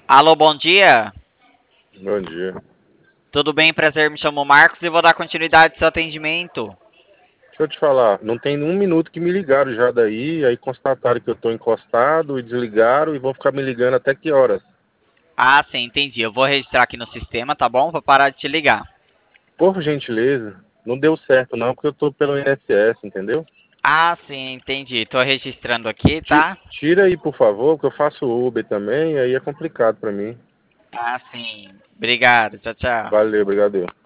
Alô, bom dia. Bom dia. Tudo bem? Prazer, me chamo Marcos e vou dar continuidade ao seu atendimento. Deixa eu te falar, não tem um minuto que me ligaram já daí, aí constataram que eu tô encostado e desligaram e vão ficar me ligando até que horas? Ah, sim, entendi. Eu vou registrar aqui no sistema, tá bom? Vou parar de te ligar. Por gentileza, não deu certo não, porque eu tô pelo INSS, entendeu? Ah, sim, entendi. Tô registrando aqui, tá? Tira aí, por favor, que eu faço Uber também, aí é complicado pra mim. Ah, sim. Obrigado. Tchau, tchau. Valeu, obrigado.